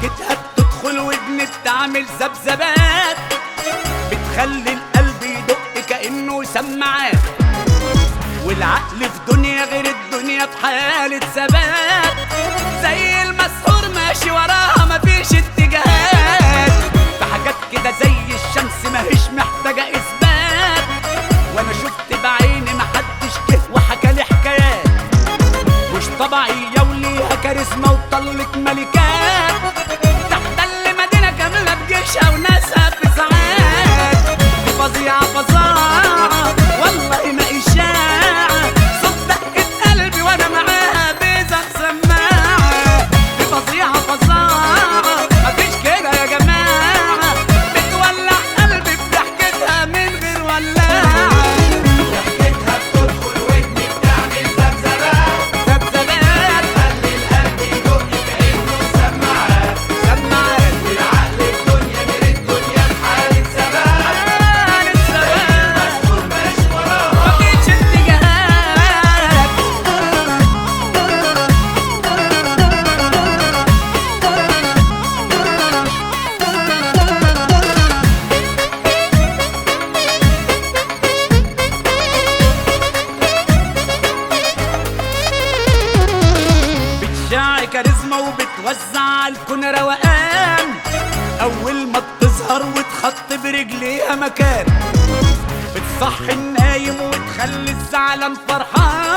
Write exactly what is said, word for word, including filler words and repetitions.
ضحكتها بتدخل ودن بتعمل ذبذبات، بتخلي القلب يدق كأنه سماعات، والعقل في دنيا غير الدنيا في حالة ثبات، زي المسحور ماشي وراها مفيش اتجاهات، في حاجات كده زي الشمس ماهيش محتاجة إثبات، وأنا شفت بعيني محدش جه وحكالي حكايات، مش طبيعية وليها كاريزما وطلت ملكات، تحتل مدينة كاملة بجيشها وناسها في ساعات، دي فظيعة فظاعة والله ما إشاعة، صوت دقة قلبي وأنا معاها بيزك سماعة، دي فظيعة فظاعة مفيش كده يا جماعة، بتولع قلبي بضحكتها من غير ولاعة، ضحكتها بتدخل ودني بتعمل ذبذبات ذبذبات، تخلي القلب يدق كأنه سماعات سماعات، والعقل في دنيا غير الدنيا في حالة ثبات حالة ثبات، المسحور ماشي وراها مفيش اتجاهات. بتشع كاريزما وبتوزع عالكون روقان، أول ما بتظهر وتخط برجليها مكان، بتصحي النايم وتخلي الزعلان فرحان.